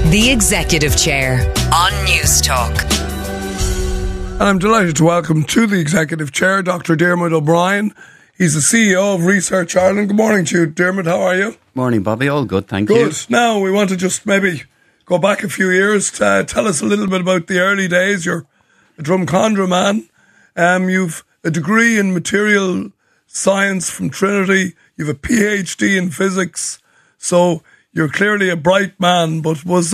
The Executive Chair on News Talk. And I'm delighted to welcome to the Executive Chair Dr. Diarmuid O'Brien. He's the CEO of Research Ireland. Good morning to you, Diarmuid. How are you? Morning, Bobby. All good, thank you. Good. Now, we want to just maybe go back a few years to tell us a little bit about the early days. You're a Drumcondra man. You've a degree in material science from Trinity. You've a PhD in physics. So you're clearly a bright man, but was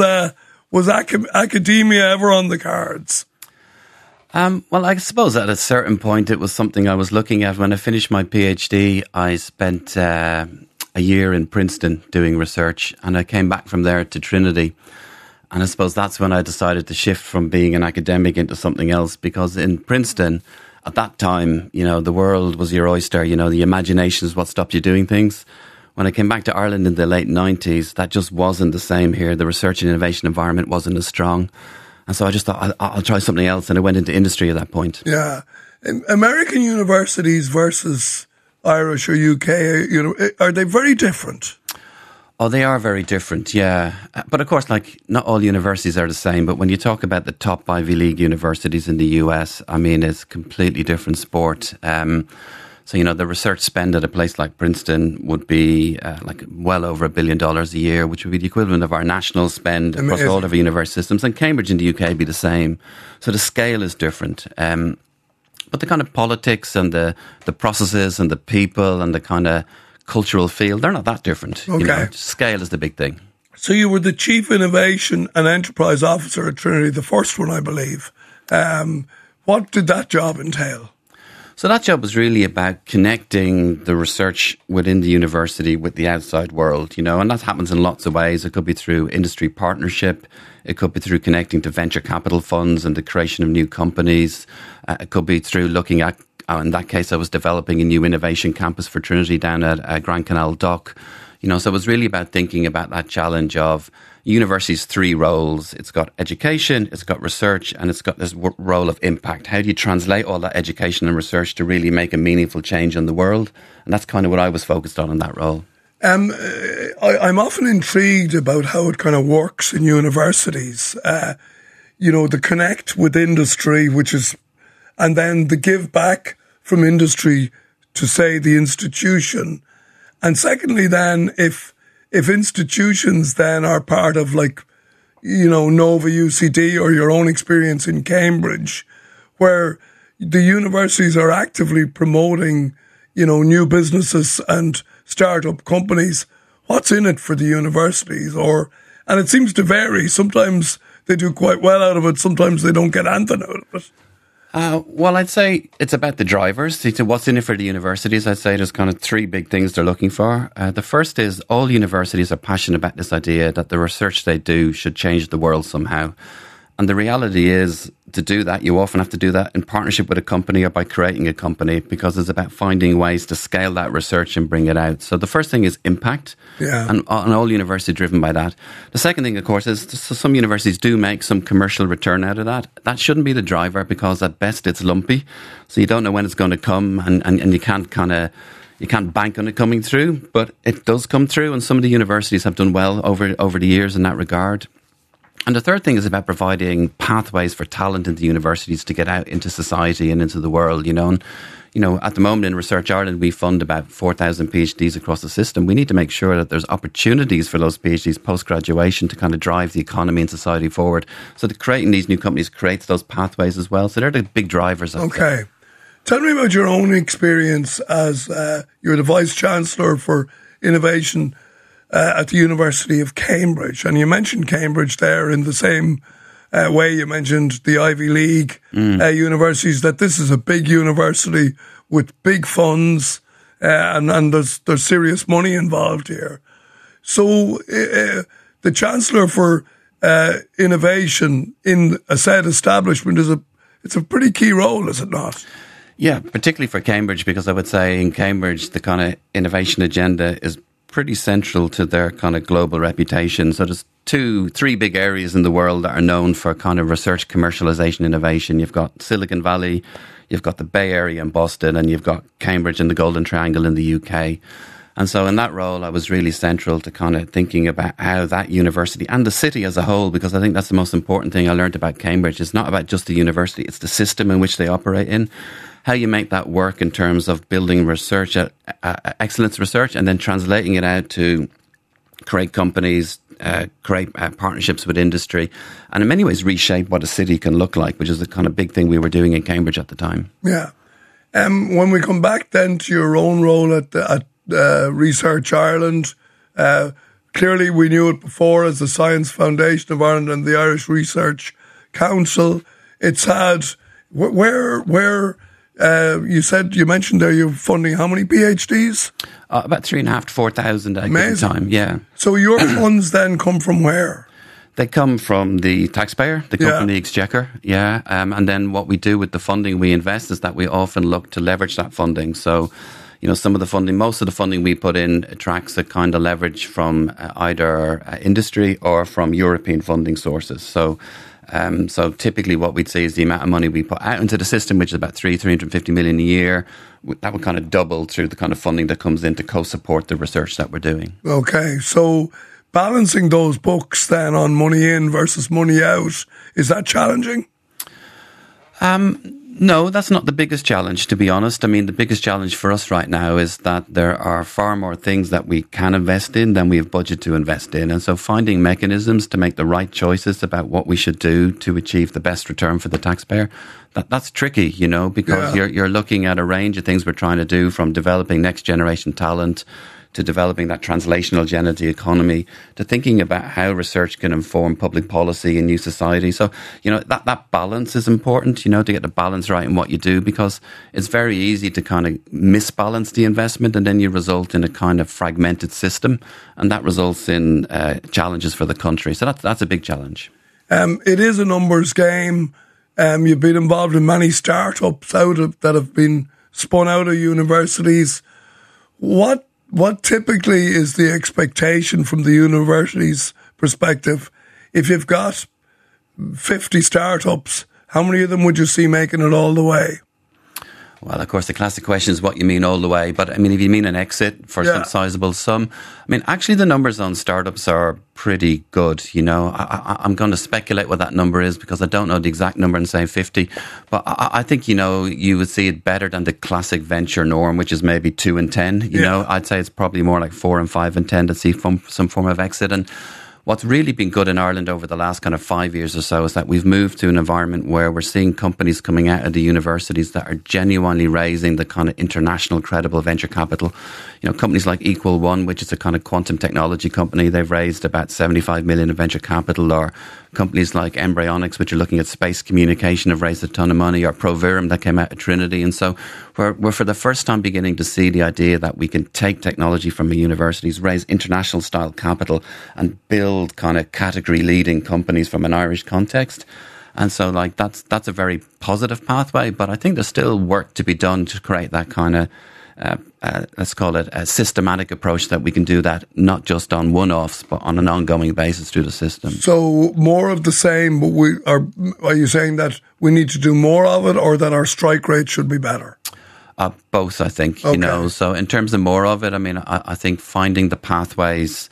academia ever on the cards? Well, I suppose at a certain point it was something I was looking at. When I finished my PhD, I spent a year in Princeton doing research, and I came back from there to Trinity. And I suppose that's when I decided to shift from being an academic into something else, because in Princeton, at that time, the world was your oyster. The imagination is what stopped you doing things. When I came back to Ireland in the late 90s, that just wasn't the same here. The research and innovation environment wasn't as strong. And so I just thought, I'll try something else. And I went into industry at that point. Yeah. American universities versus Irish or UK, are they very different? Oh, they are very different, yeah. But of course, not all universities are the same. But when you talk about the top Ivy League universities in the US, it's a completely different sport. So, the research spend at a place like Princeton would be well over $1 billion a year, which would be the equivalent of our national spend across all of our university systems. And Cambridge in the UK would be the same. So the scale is different. But the kind of politics and the processes and the people and the kind of cultural feel, they're not that different. Okay. Scale is the big thing. So you were the Chief Innovation and Enterprise Officer at Trinity, the first one, I believe. What did that job entail? So that job was really about connecting the research within the university with the outside world, and that happens in lots of ways. It could be through industry partnership. It could be through connecting to venture capital funds and the creation of new companies. It could be through looking at, in that case, I was developing a new innovation campus for Trinity down at Grand Canal Dock. So it was really about thinking about that challenge of university's three roles. It's got education, it's got research, and it's got this role of impact. How do you translate all that education and research to really make a meaningful change in the world? And that's kind of what I was focused on in that role. I'm often intrigued about how it kind of works in universities. The connect with industry, and then the give back from industry to, say, the institution. And secondly, then, if institutions then are part of Nova UCD or your own experience in Cambridge, where the universities are actively promoting, new businesses and startup companies, what's in it for the universities? And it seems to vary. Sometimes they do quite well out of it. Sometimes they don't get anything out of it. Well, I'd say it's about the drivers. What's in it for the universities? I'd say there's kind of three big things they're looking for. The first is all universities are passionate about this idea that the research they do should change the world somehow. And the reality is, to do that, you often have to do that in partnership with a company or by creating a company, because it's about finding ways to scale that research and bring it out. So the first thing is impact, and all universities are driven by that. The second thing, of course, is some universities do make some commercial return out of that. That shouldn't be the driver, because at best it's lumpy. So you don't know when it's going to come, and you can't you can't bank on it coming through, but it does come through, and some of the universities have done well over the years in that regard. And the third thing is about providing pathways for talent in the universities to get out into society and into the world, And, at the moment in Research Ireland, we fund about 4,000 PhDs across the system. We need to make sure that there's opportunities for those PhDs post-graduation to kind of drive the economy and society forward. So that creating these new companies creates those pathways as well. So they're the big drivers. Okay. Tell me about your own experience as you're the Vice-Chancellor for Innovation at the University of Cambridge. And you mentioned Cambridge there in the same way you mentioned the Ivy League universities, that this is a big university with big funds and there's serious money involved here. So the Chancellor for Innovation in a said establishment it's a pretty key role, is it not? Yeah, particularly for Cambridge, because I would say in Cambridge the kind of innovation agenda is pretty central to their kind of global reputation. So there's three big areas in the world that are known for kind of research, commercialization, innovation. You've got Silicon Valley, you've got the Bay Area in Boston, and you've got Cambridge and the Golden Triangle in the UK. And so in that role, I was really central to kind of thinking about how that university and the city as a whole, because I think that's the most important thing I learned about Cambridge. It's not about just the university, it's the system in which they operate in. How you make that work in terms of building research, excellence research, and then translating it out to create companies, create partnerships with industry, and in many ways reshape what a city can look like, which is the kind of big thing we were doing in Cambridge at the time. Yeah. When we come back then to your own role at Research Ireland, clearly we knew it before as the Science Foundation of Ireland and the Irish Research Council. It's had, you mentioned there you're funding how many PhDs? About 3,500 to 4,000 at the time, yeah. So your funds then come from where? They come from the taxpayer, the company exchequer, and then what we do with the funding we invest is that we often look to leverage that funding. So, some of the funding, most of the funding we put in attracts a kind of leverage from either industry or from European funding sources. So typically what we'd see is the amount of money we put out into the system, which is about 350 million a year, that would kind of double through the kind of funding that comes in to co-support the research that we're doing. Okay, so balancing those books then on money in versus money out, is that challenging? No, that's not the biggest challenge, to be honest. I mean, the biggest challenge for us right now is that there are far more things that we can invest in than we have budget to invest in. And so finding mechanisms to make the right choices about what we should do to achieve the best return for the taxpayer, that's tricky, because you're looking at a range of things we're trying to do, from developing next generation talent to developing that translational gen of the economy, to thinking about how research can inform public policy in new society. So, that balance is important, to get the balance right in what you do, because it's very easy to kind of misbalance the investment and then you result in a kind of fragmented system, and that results in challenges for the country. So that's a big challenge. It is a numbers game. You've been involved in many startups that have been spun out of universities. What typically is the expectation from the university's perspective? If you've got 50 startups, how many of them would you see making it all the way? Well, of course, the classic question is what you mean all the way. But I mean, if you mean an exit for some sizable sum, I mean, actually the numbers on startups are pretty good. I'm going to speculate what that number is because I don't know the exact number and say 50. But I think, you would see it better than the classic venture norm, which is maybe 2 and 10. I'd say it's probably more like 4 and 5 and 10 to see some form of exit. And what's really been good in Ireland over the last kind of 5 years or so is that we've moved to an environment where we're seeing companies coming out of the universities that are genuinely raising the kind of international credible venture capital. Companies like Equal One, which is a kind of quantum technology company, they've raised about 75 million in venture capital, or companies like Embryonics, which are looking at space communication, have raised a ton of money, or Provirum that came out of Trinity. And so we're for the first time beginning to see the idea that we can take technology from the universities, raise international style capital, and build kind of category leading companies from an Irish context. And so that's a very positive pathway, but I think there's still work to be done to create that kind of let's call it a systematic approach that we can do that not just on one-offs but on an ongoing basis through the system. So more of the same, but are you saying that we need to do more of it, or that our strike rate should be better? Both, I think. Okay. So in terms of more of it, I mean, I think finding the pathways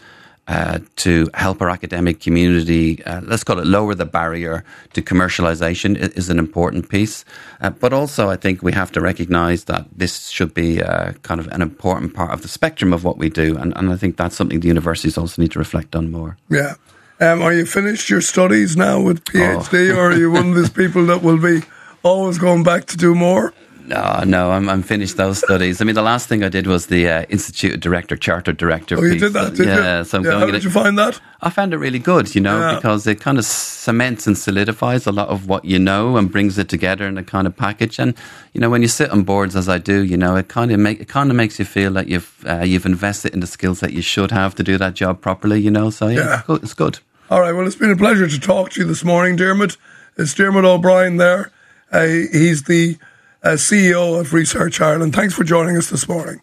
to help our academic community, let's call it lower the barrier to commercialization, is an important piece. But also I think we have to recognise that this should be kind of an important part of the spectrum of what we do. And I think that's something the universities also need to reflect on more. Yeah. Are you finished your studies now with PhD, or are you one of those people that will be always going back to do more? No, I'm finished those studies. I mean, the last thing I did was the Institute Director, Chartered Director piece. Oh, you did that, did you? So I'm how did you find that? I found it really good, because it kind of cements and solidifies a lot of what you know and brings it together in a kind of package. And, when you sit on boards, as I do, it kind of makes you feel that you've invested in the skills that you should have to do that job properly, So, it's good. All right, well, it's been a pleasure to talk to you this morning, Diarmuid. It's Diarmuid O'Brien there. He's the CEO of Research Ireland. Thanks for joining us this morning.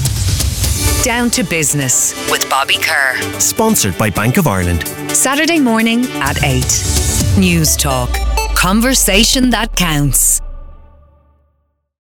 Down to Business with Bobby Kerr. Sponsored by Bank of Ireland. Saturday morning at 8. News Talk. Conversation that counts.